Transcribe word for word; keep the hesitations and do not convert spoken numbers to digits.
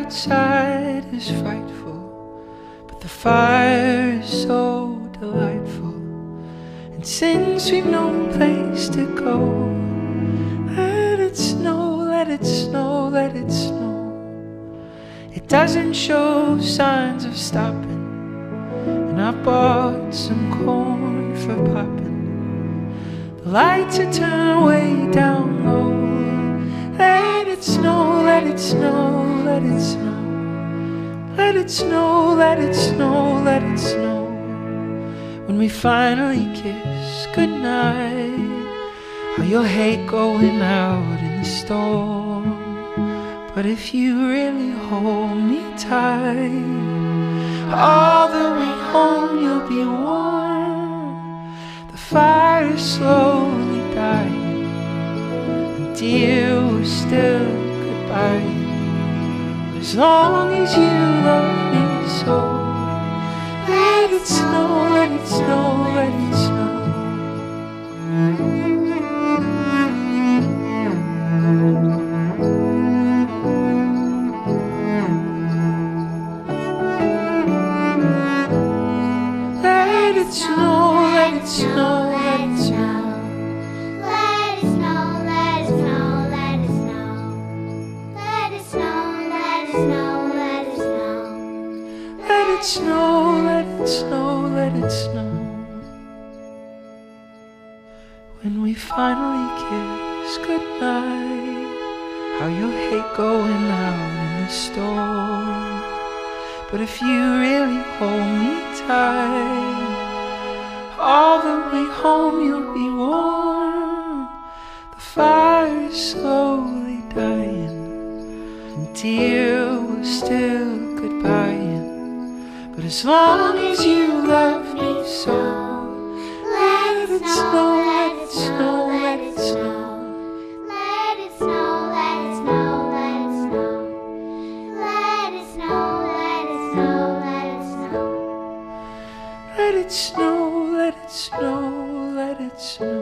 outside is frightful, but the fire is so delightful. And since we've no place to go, let it snow, let it snow, let it snow. It doesn't show signs of stopping, and I bought some corn for popping. The lights are turned way down low. Let it snow, let it snow, let it snow. Let it snow, let it snow, let it snow. When we finally kiss goodnight, how you'll hate going out in the storm. But if you really hold me tight, all the way home you'll be warm. The fire is slowly dying, and dear, we're still goodbye. But as long as you love me so, let it snow, let it snow, let it snow. Let it snow, let it snow, let it snow. Let it snow, let it snow, let it snow. Let it snow, let it snow, let it snow. Let it snow, let it snow, let it snow. When we finally kiss goodnight, how you'll hate going out in the storm. But if you really hold me tight, all the way home you'll be warm. The fire is slowly dying, and dear, we're still goodbying. But as long as you love me so, let it snow, let it snow, let it snow. Let it snow, let it snow, let it snow. Let it snow, let it snow, let it snow. Let it snow, let it snow, let it snow.